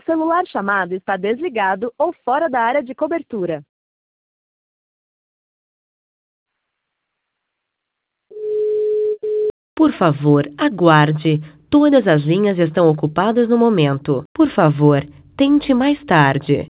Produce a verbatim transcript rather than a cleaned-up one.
celular chamado está desligado ou fora da área de cobertura. Por favor, aguarde. Todas as linhas estão ocupadas no momento. Por favor, tente mais tarde.